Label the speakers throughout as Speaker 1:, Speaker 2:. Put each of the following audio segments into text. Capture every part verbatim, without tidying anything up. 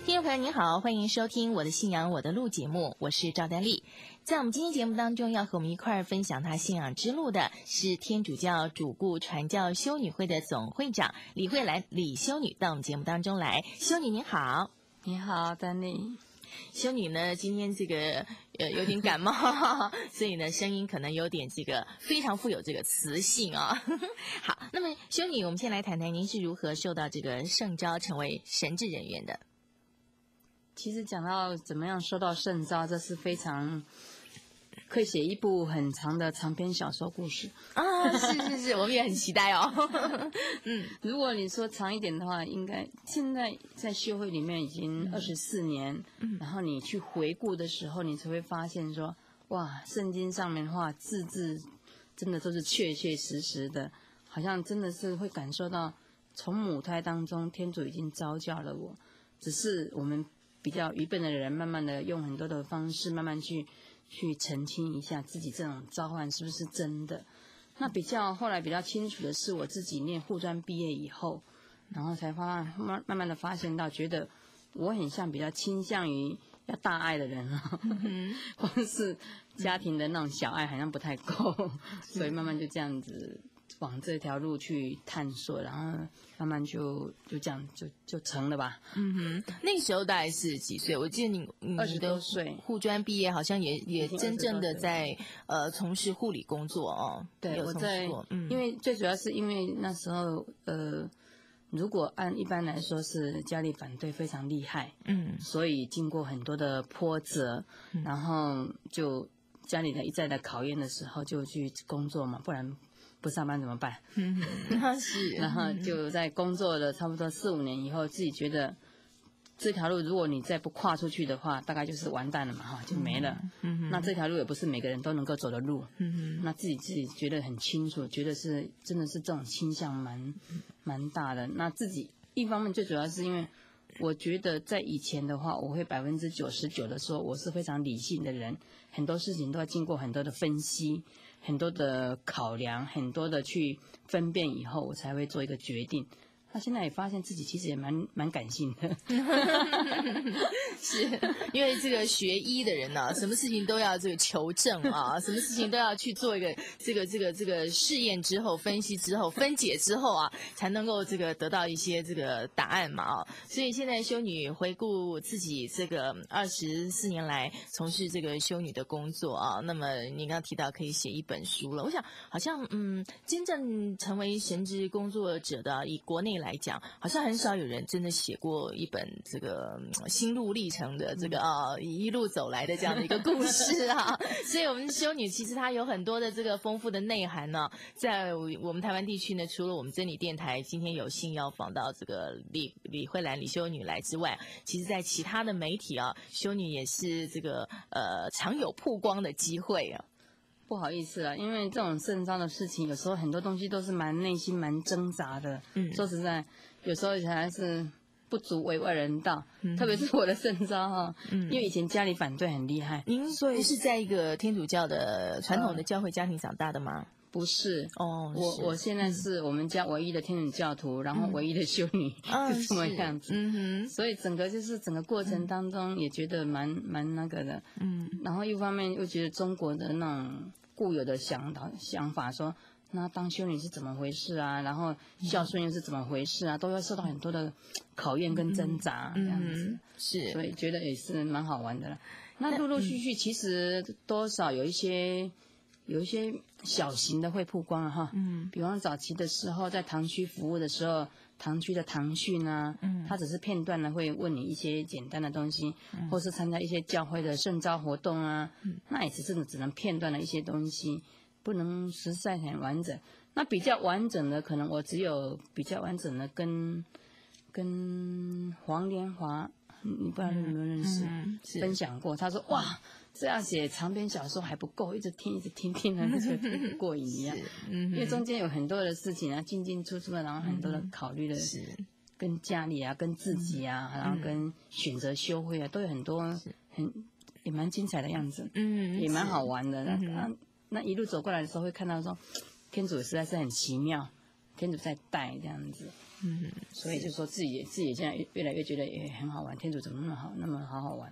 Speaker 1: 听众朋友您好，欢迎收听我的信仰我的路节目，我是赵丹丽。在我们今天节目当中，要和我们一块儿分享他信仰之路的是天主教主顾传教修女会的总会长李慧兰李修女，到我们节目当中来。修女您好。
Speaker 2: 你好，丹丽。
Speaker 1: 修女呢，今天这个呃有点感冒，所以呢声音可能有点这个非常富有这个磁性啊、哦。好，那么修女，我们先来谈谈您是如何受到这个圣召成为神职人员的。
Speaker 2: 其实讲到怎么样受到圣召，这是非常可以写一部很长的长篇小说故事
Speaker 1: 啊！是是是，我们也很期待哦。
Speaker 2: 嗯，如果你说长一点的话，应该现在在修会里面已经二十四年、嗯，然后你去回顾的时候，你才会发现说，哇，圣经上面的话字字真的都是确确实实的，好像真的是会感受到从母胎当中天主已经召教了我，只是我们比较愚笨的人，慢慢的用很多的方式，慢慢去去澄清一下自己这种召唤是不是真的。那比较后来比较清楚的是，我自己念护专毕业以后，然后才发慢慢慢的发现到，觉得我很像比较倾向于要大爱的人啊，嗯、或是家庭的那种小爱好像不太够，所以慢慢就这样子往这条路去探索，然后慢慢就就这样就就成了吧。
Speaker 1: 嗯哼，那个时候大概是几岁？我记得你你
Speaker 2: 二十多岁，
Speaker 1: 护专毕业，好像也也真正的在呃从事护理工作哦。
Speaker 2: 对，我在、嗯，因为最主要是因为那时候呃，如果按一般来说是家里反对非常厉害，嗯，所以经过很多的波折，嗯、然后就家里的一再的考验的时候，就去工作嘛，不然不上班怎么办？
Speaker 1: 嗯，是。
Speaker 2: 然后就在工作了差不多四五年以后，自己觉得这条路如果你再不跨出去的话，大概就是完蛋了嘛，哈，就没了。嗯，那这条路也不是每个人都能够走的路。嗯，那自己自己觉得很清楚，觉得是真的是这种倾向蛮蛮大的。那自己一方面最主要是因为我觉得在以前的话，我会百分之九十九的说我是非常理性的人，很多事情都要经过很多的分析。很多的考量，很多的去分辨以后，我才会做一个决定。他现在也发现自己其实也蛮蛮感性的，
Speaker 1: 是因为这个学医的人呢、啊，什么事情都要这个求证啊，什么事情都要去做一个这个这个这个试验之后、分析之后、分解之后啊，才能够这个得到一些这个答案嘛啊。所以现在修女回顾自己这个二十四年来从事这个修女的工作啊，那么你刚刚提到可以写一本书了，我想好像嗯，真正成为神职工作者的，以国内来讲，好像很少有人真的写过一本这个、嗯、心路历程的这个啊、哦、一路走来的这样的一个故事啊。所以我们修女其实她有很多的这个丰富的内涵呢。在我们台湾地区呢，除了我们真理电台今天有幸要访到这个李李慧兰李修女来之外，其实在其他的媒体啊，修女也是这个呃常有曝光的机会啊。
Speaker 2: 不好意思啊，因为这种圣召的事情，有时候很多东西都是蛮内心蛮挣扎的。嗯，说实在，有时候还是不足为外人道。嗯，特别是我的圣召哈，嗯，因为以前家里反对很厉害。
Speaker 1: 您所以是在一个天主教的传统的教会家庭长大的吗？
Speaker 2: 呃、不是
Speaker 1: 哦，
Speaker 2: 我我现在是我们家唯一的天主教徒，嗯、然后唯一的修女，嗯、就这么样子。嗯哼，所以整个就是整个过程当中也觉得蛮蛮那个的。嗯，然后一方面又觉得中国的那种固有的想法想法说，那当修女是怎么回事啊？然后孝顺又是怎么回事啊？都要受到很多的考验跟挣扎，这样子、嗯、
Speaker 1: 是，
Speaker 2: 所以觉得也是蛮好玩的了。那陆陆续续其实多少有一些有一些小型的会曝光了哈，嗯，比方早期的时候在堂区服务的时候。堂区的堂训啊，嗯，他只是片段的会问你一些简单的东西，嗯、或是参加一些教会的圣召活动啊，嗯、那也只是只能片段的一些东西，不能实在很完整。那比较完整的，可能我只有比较完整的跟跟黄连华，你不知道有没有认识、嗯嗯、分享过，他说哇。这样写长篇小说还不够，一直听一直听，听了就听不过瘾一样。嗯，因为中间有很多的事情啊，进进出出的，然后很多的考虑的，是跟家里啊，跟自己啊，嗯、然后跟选择修会啊，都有很多很也蛮精彩的样子。嗯，也蛮好玩的。嗯、那那一路走过来的时候，会看到说，天主实在是很奇妙，天主在带这样子。 嗯，所以就说自己自己现在越来越觉得也很好玩，天主怎么那么好，那么好好玩？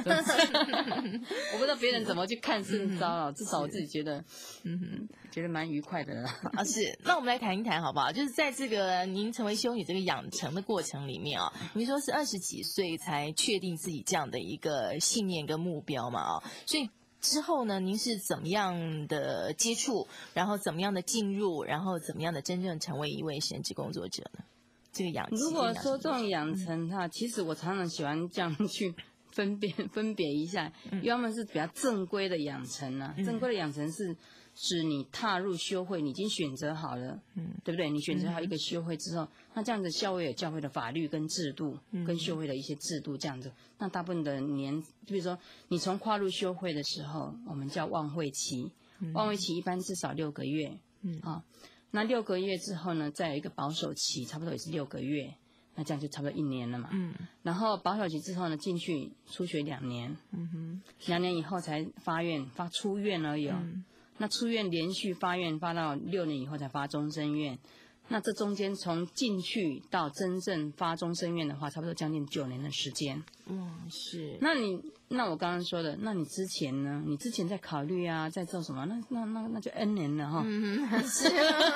Speaker 2: 我不知道别人怎么去看圣召啊，至少我自己觉得，嗯哼，觉得蛮愉快的啦。
Speaker 1: 啊，是。那我们来谈一谈好不好？就是在这个您成为修女这个养成的过程里面啊，您说是二十几岁才确定自己这样的一个信念跟目标嘛啊，所以。之后呢，您是怎么样的接触，然后怎么样的进入，然后怎么样的真正成为一位神职工作者呢？这个养
Speaker 2: 如果说这种养成哈，其实我常常喜欢这样去分辨分别一下，因为他们是比较正规的养成啊，正规的养成是指你踏入修会，你已经选择好了，嗯，对不对？你选择好一个修会之后，那这样子教会有教会的法律跟制度，跟修会的一些制度这样子。那大部分的年，比如说你从跨入修会的时候，我们叫望会期，望会期一般至少六个月，嗯啊，那六个月之后呢，再有一个保守期，差不多也是六个月，那这样就差不多一年了嘛。嗯，然后保守期之后呢，进去出学两年，嗯哼，两年以后才发愿，发出院而已哦。嗯，那出院连续发愿发到六年以后才发终身愿，那这中间从进去到真正发终身愿的话，差不多将近九年的时间。
Speaker 1: 嗯，是。
Speaker 2: 那你那我刚刚说的，那你之前呢？你之前在考虑啊，在做什么？那那那那就 N 年了哈。
Speaker 1: 嗯，是。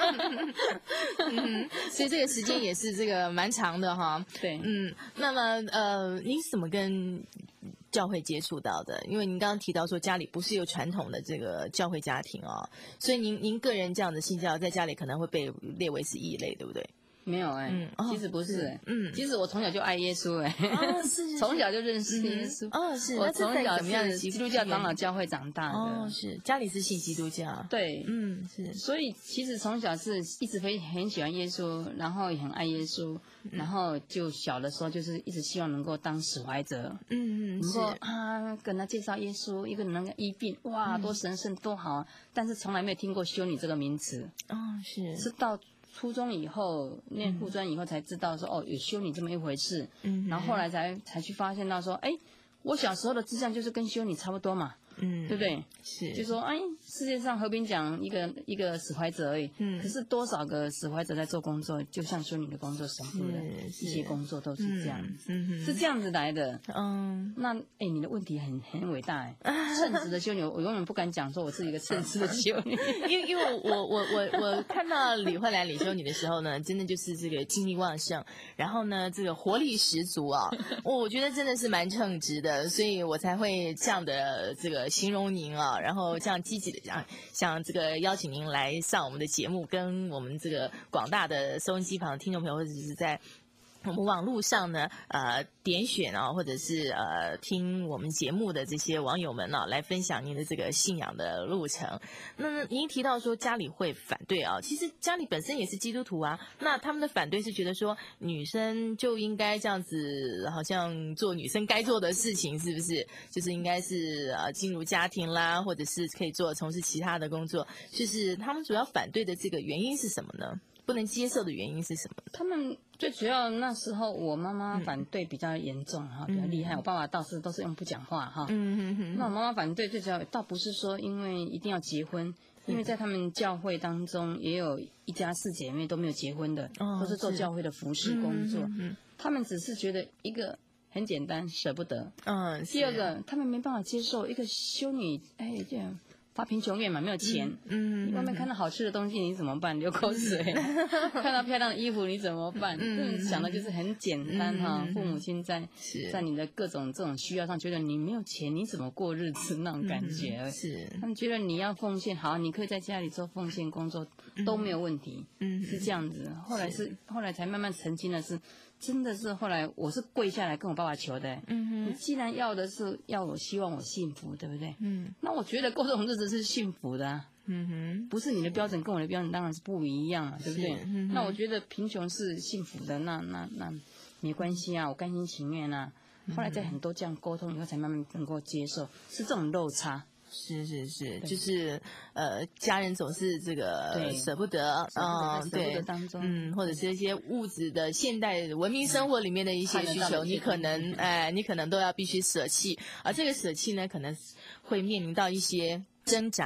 Speaker 1: 嗯，所以这个时间也是这个蛮长的哈。
Speaker 2: 对。
Speaker 1: 嗯，那么呃，您怎么跟教会接触到的？因为您刚刚提到说家里不是有传统的这个教会家庭哦，所以您您个人这样的信教，在家里可能会被列为是异类，对不对？
Speaker 2: 没有哎、欸嗯，其实不是哎、欸，嗯，其实我从小就爱耶稣哎、欸，
Speaker 1: 哦是，
Speaker 2: 从小就认识耶稣，
Speaker 1: 哦是，
Speaker 2: 我从小
Speaker 1: 怎么样的
Speaker 2: 基督教长老教会长大的，
Speaker 1: 哦是，家里是信基督教，
Speaker 2: 对，
Speaker 1: 嗯是，
Speaker 2: 所以其实从小是一直非很喜欢耶稣，然后也很爱耶稣，然后就小的时候就是一直希望能够当使怀者，嗯嗯，能够啊跟他介绍耶稣，一个人能够医病，哇多神圣多好，但是从来没有听过修女这个名词，
Speaker 1: 哦是，
Speaker 2: 是到初中以后念护专以后才知道说、嗯、哦有修女这么一回事，嗯，然后后来才才去发现到说，哎，我小时候的志向就是跟修女差不多嘛，嗯，对不对？
Speaker 1: 是，
Speaker 2: 就说哎，世界上和平讲一个一个使怀者而已，嗯，可是多少个使怀者在做工作，就像修女的工作、神父的一些工作都是这样子，嗯，是这样子来的，嗯，那哎，你的问题很很伟大哎，称职的修女，我永远不敢讲说我是一个称职的修女，
Speaker 1: 因为因为我我我我看到李慧兰李修女的时候呢，真的就是这个精力旺盛，然后呢这个活力十足啊，我觉得真的是蛮称职的，所以我才会这样的这个形容您啊，然后这样积极的讲，像这个邀请您来上我们的节目，跟我们这个广大的收音机旁的听众朋友，或者是在我们网络上呢，呃，点选啊，或者是呃听我们节目的这些网友们啊，来分享您的这个信仰的路程。那您提到说家里会反对啊，其实家里本身也是基督徒啊，那他们的反对是觉得说女生就应该这样子，好像做女生该做的事情，是不是？就是应该是呃进入家庭啦，或者是可以做从事其他的工作。就是他们主要反对的这个原因是什么呢？不能接受的原因是什么？
Speaker 2: 他们最主要那时候我妈妈反对比较严重哈、嗯，比较厉害。我爸爸倒是都是用不讲话哈。嗯嗯嗯。那我妈妈反对最主要倒不是说因为一定要结婚，因为在他们教会当中也有一家四姐妹都没有结婚的，哦、都是做教会的服侍工作。嗯嗯。他们只是觉得一个很简单，舍不得。嗯。第二个，他们没办法接受一个修女，哎这样。发贫穷愿嘛，没有钱。嗯，你外面看到好吃的东西，你怎么办？流口水。看到漂亮的衣服，你怎么办？嗯，想的就是很简单哈。父母亲在在你的各种这种需要上，觉得你没有钱，你怎么过日子那种感觉。是，他们觉得你要奉献，好，你可以在家里做奉献工作都没有问题。嗯，是这样子。后来是后来才慢慢澄清的是。真的是后来我是跪下来跟我爸爸求的，嗯哼，你既然要的是要我希望我幸福，对不对？嗯，那我觉得过这种日子是幸福的、啊，嗯哼，不是你的标准跟我的标准当然是不一样嘛，对不对？嗯、那我觉得贫穷是幸福的，那那那没关系啊，我甘心情愿啊。后来在很多这样沟通以后，才慢慢能够接受，是这种落差。
Speaker 1: 是是是，就是呃，家人总是这个舍不得，
Speaker 2: 嗯，对，当中，
Speaker 1: 嗯，或者是一些物质的现代文明生活里面的一些需求，你可能哎，你可能都要必须舍弃，而这个舍弃呢，可能会面临到一些挣扎。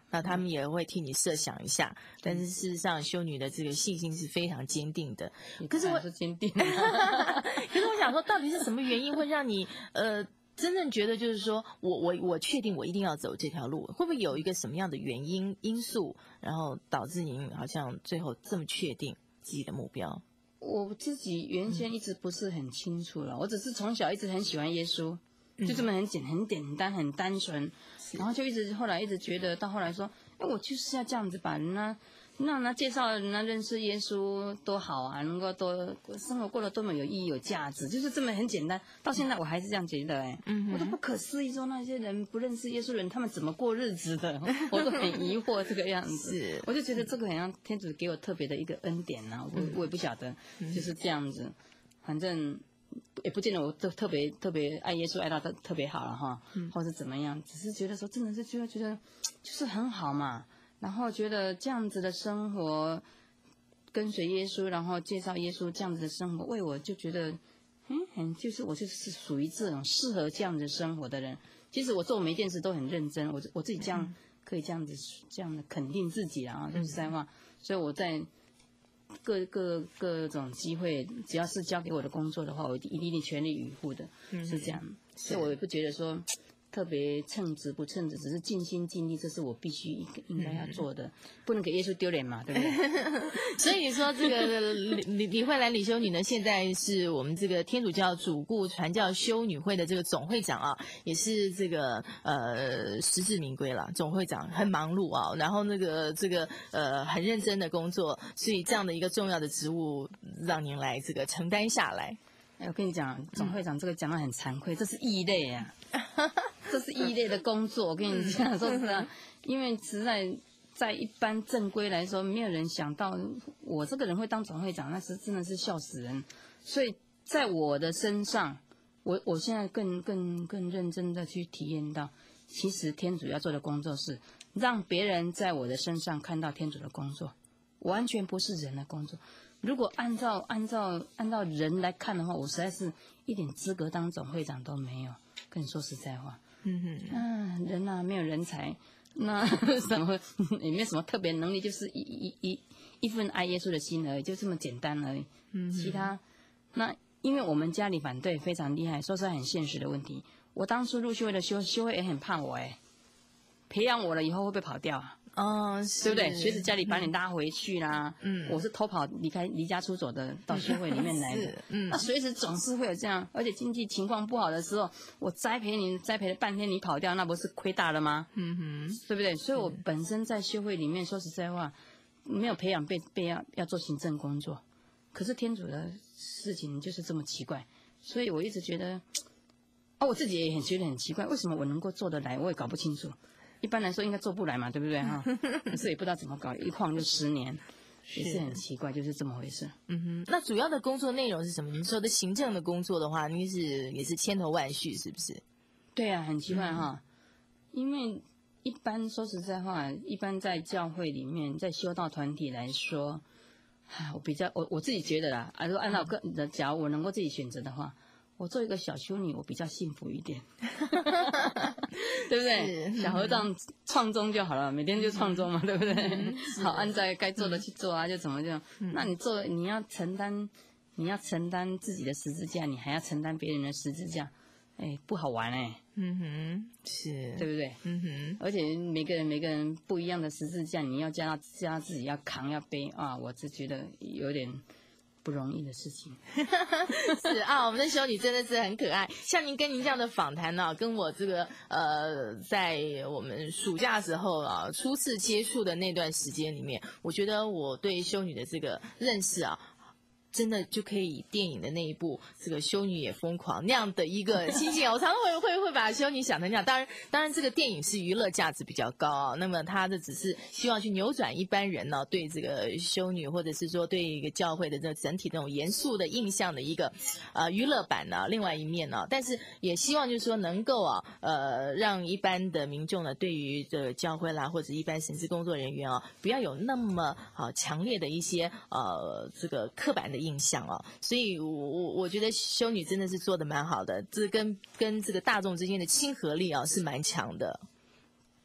Speaker 1: 那他们也会替你设想一下。但是事实上，修女的这个信心是非常坚定的。
Speaker 2: 可是我是坚定，可
Speaker 1: 是我想说，到底是什么原因会让你呃？真正觉得就是说我我我确定我一定要走这条路，会不会有一个什么样的原因因素，然后导致您好像最后这么确定自己的目标？
Speaker 2: 我自己原先一直不是很清楚了，嗯、我只是从小一直很喜欢耶稣，嗯、就这么很简很简单很单纯，然后就一直后来一直觉得到后来说，哎，我就是要这样子把人家。那人家介绍人家认识耶稣多好啊，能够多生活过得多么有意义有价值，就是这么很简单。到现在我还是这样觉得哎、欸，嗯、我都不可思议，说那些人不认识耶稣的人，他们怎么过日子的？我都很疑惑这个样子。是，我就觉得这个好像天主给我特别的一个恩典呐、啊，我我也不晓得，就是这样子。反正也不见得我特特别特别爱耶稣爱到特特别好了哈，或是怎么样，只是觉得说真的是觉得觉得就是很好嘛。然后觉得这样子的生活，跟随耶稣，然后介绍耶稣这样子的生活，为我就觉得，嗯，很就是我就是属于这种适合这样子生活的人。其实我做每一件事都很认真，我我自己这样可以这样子这样的肯定自己啊，说实在话，所以我在各各各种机会，只要是交给我的工作的话，我一定一定全力以赴的，是这样。所以我也不觉得说。特别称职不称职，只是尽心尽力，这是我必须应该要做的，嗯、不能给耶稣丢脸嘛，对不对？
Speaker 1: 所以你说这个李李慧兰李修女呢，现在是我们这个天主教主顾传教修女会的这个总会长啊，也是这个呃实至名归了。总会长很忙碌啊，然后那个这个呃很认真的工作，所以这样的一个重要的职务让您来这个承担下来。
Speaker 2: 哎，我跟你讲，总会长这个讲得很惭愧，这是异类啊。这是异类的工作，我跟你讲，说实在，因为实在在一般正规来说，没有人想到我这个人会当总会长，那是真的是笑死人。所以在我的身上，我我现在更更更认真的去体验到，其实天主要做的工作是让别人在我的身上看到天主的工作，完全不是人的工作。如果按照按照按照人来看的话，我实在是一点资格当总会长都没有。跟你说实在话，嗯哼，啊，人啊没有人才，那什么也没有什么特别能力，就是一一一一份爱耶稣的心而已，就这么简单而已。嗯，其他那因为我们家里反对非常厉害，说实在很现实的问题。我当初入修会的修修会也很怕我哎，培养我了以后会不会跑掉啊？哦，对不对？随时家里把你拉回去啦。嗯，我是偷跑离开离家出走的，到修会里面来的。嗯，那随时总是会有这样，而且经济情况不好的时候，我栽培你栽培了半天，你跑掉，那不是亏大了吗？嗯哼，对不对？所以我本身在修会里面，说实在话，没有培养被被要要做行政工作，可是天主的事情就是这么奇怪，所以我一直觉得，啊，我自己也很觉得很奇怪，为什么我能够做得来，我也搞不清楚。一般来说应该做不来嘛，对不对哈？可是也不知道怎么搞，一晃就十年，也是很奇怪，就是这么回事。
Speaker 1: 嗯哼，那主要的工作内容是什么？你说的行政的工作的话，你是也是千头万绪，是不是？
Speaker 2: 对啊，很奇怪哈，嗯、因为一般说实在话，一般在教会里面，在修道团体来说，啊，我比较我我自己觉得啦，啊，如果按照个人的，假如我能够自己选择的话。我做一个小修女，我比较幸福一点，对不对？小和尚创宗就好了，每天就创宗嘛，对不对？嗯、好，按照该做的去做啊，就怎么就？嗯、那你做，你要承担，你要承担自己的十字架，你还要承担别人的十字架，哎，不好玩哎。
Speaker 1: 嗯哼，是，
Speaker 2: 对不对？嗯哼，而且每个人每个人不一样的十字架，你要加加自己要扛要背啊，我是觉得有点。不容易的事情
Speaker 1: 是啊，我们的修女真的是很可爱。像您跟您这样的访谈呢、啊，跟我这个呃，在我们暑假的时候啊，初次接触的那段时间里面，我觉得我对修女的这个认识啊。真的就可以以电影的那一部这个修女也疯狂那样的一个心情，我常常会会会把修女想成这样。当然，当然这个电影是娱乐价值比较高啊，那么它的只是希望去扭转一般人呢、啊、对这个修女或者是说对一个教会的这整体这种严肃的印象的一个呃娱乐版呢、啊，另外一面呢、啊，但是也希望就是说能够啊呃让一般的民众呢对于这个教会啦或者一般神职工作人员啊不要有那么啊强烈的一些呃这个刻板的印象哦，所以我我我觉得修女真的是做的蛮好的，这跟跟这个大众之间的亲和力啊是蛮强的。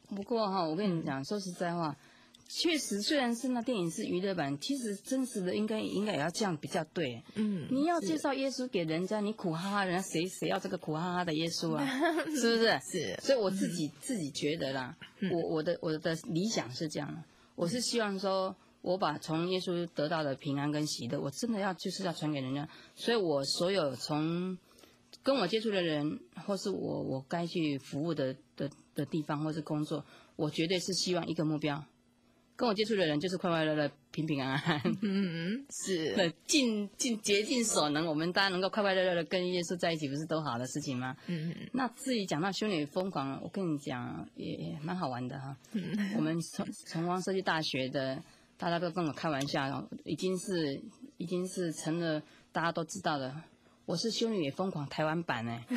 Speaker 2: 不过哈，我跟你讲，说实在话，确实虽然是那电影是娱乐版，其实真实的应该应该也要这样比较对。嗯，你要介绍耶稣给人家，你苦哈哈，人家谁谁要这个苦哈哈的耶稣啊？是不是？
Speaker 1: 是。
Speaker 2: 所以我自己、嗯、自己觉得啦，嗯、我我的我的理想是这样的，我是希望说，我把从耶稣得到的平安跟喜乐，我真的要就是要传给人家，所以我所有从跟我接触的人，或是我我该去服务的的的地方，或是工作，我绝对是希望一个目标。跟我接触的人就是快快乐乐、平平安安，
Speaker 1: 嗯，是，
Speaker 2: 尽尽竭尽所能，我们大家能够快快乐乐的跟耶稣在一起，不是都好的事情吗？嗯嗯。那至于讲到修女疯狂，我跟你讲也也蛮好玩的哈。嗯。我们从崇光社区大学的，大家都跟我开玩笑，已经是已经是成了大家都知道的，我是修女也疯狂台湾版哎。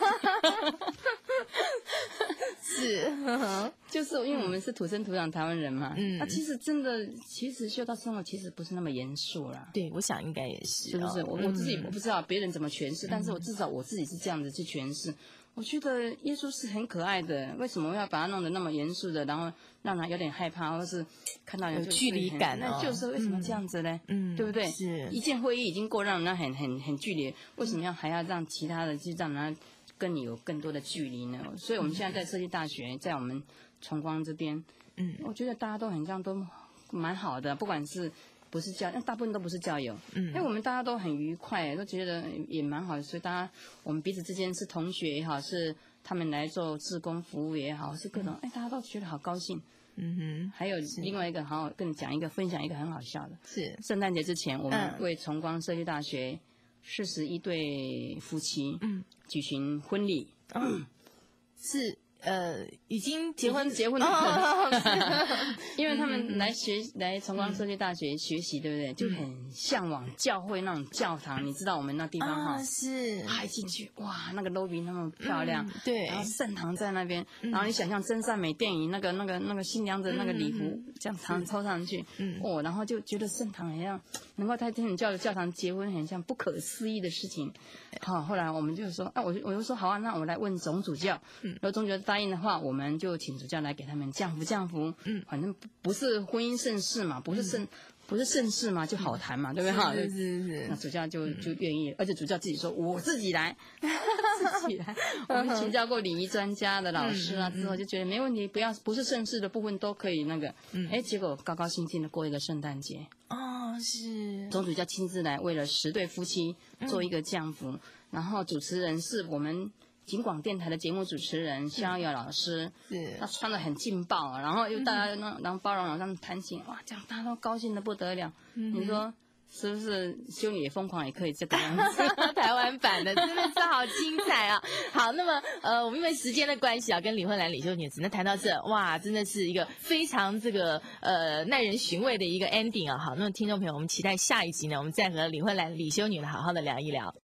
Speaker 1: 是，
Speaker 2: 就是因为我们是土生土长台湾人嘛，嗯，那、啊、其实真的，其实修道生活其实不是那么严肃啦。
Speaker 1: 对，我想应该也是，
Speaker 2: 是不是？我我自己我不知道别人怎么诠释，嗯、但是我至少我自己是这样子去诠释。我觉得耶稣是很可爱的，为什么要把他弄得那么严肃的，然后让他有点害怕，或是看到人
Speaker 1: 有距离感、哦？
Speaker 2: 那就是为什么这样子呢？嗯，对不对？
Speaker 1: 是，
Speaker 2: 一件会议已经够让人家很很很距离，为什么要还要让其他的去让人家跟你有更多的距离呢？所以我们现在在设计大学，在我们崇光这边，嗯，我觉得大家都很这样，都蛮好的，不管是不是教，大部分都不是教友，嗯，因为我们大家都很愉快，都觉得也蛮好的，所以大家我们彼此之间是同学也好，是他们来做志工服务也好，是各种，哎、嗯，大家都觉得好高兴。嗯哼，还有另外一个，好好跟你讲一个，分享一个很好笑的，是圣诞节之前，我们为崇光社区大学四十一对夫妻，嗯，举行婚礼，
Speaker 1: 嗯，是。呃，已经结婚
Speaker 2: 结婚了，哦、因为他们来学、嗯、来崇光社区大学学习，对不对？就很向往教会那种教堂，你知道我们那地方哈、
Speaker 1: 啊，是，
Speaker 2: 拍进去哇，那个 lobby 那么漂亮，
Speaker 1: 嗯、对，
Speaker 2: 然后圣堂在那边，嗯、然后你想象真善美电影那个那个那个新娘子那个礼服、嗯、这样长抽上去，嗯，哦，然后就觉得圣堂很像能够在天主教的教堂结婚，很像不可思议的事情。好，后来我们就说，啊，我我就说好啊，那我们来问总主教，嗯，然后总主教答应的话，我们就请主教来给他们降服降服，嗯，反正不是婚姻盛事嘛，不是盛、嗯、不是盛事嘛，就好谈嘛，嗯、对不对？哈，
Speaker 1: 是是是。
Speaker 2: 那主教就就愿意，而且主教自己说，我自己来，自己来。我们请教过礼仪专家的老师啊，之后就觉得没问题，不要不是盛事的部分都可以那个，嗯，哎，结果高高兴兴的过一个圣诞节。
Speaker 1: 哦，是。总
Speaker 2: 主教亲自来，为了十对夫妻做一个降服，嗯、然后主持人是我们警广电台的节目主持人逍遥老师，是，他穿得很劲爆，然后又大家那、嗯、然后包容，然后弹琴，哇，这样大家都高兴得不得了。嗯、你说是不是？修女也疯狂也可以这个样子，
Speaker 1: 台湾版的真的是好精彩啊！好，那么呃，我们因为时间的关系啊，跟李慧兰李修女只能谈到这，哇，真的是一个非常这个呃耐人寻味的一个 ending 啊！好，那么听众朋友，我们期待下一集呢，我们再和李慧兰李修女呢好好的聊一聊。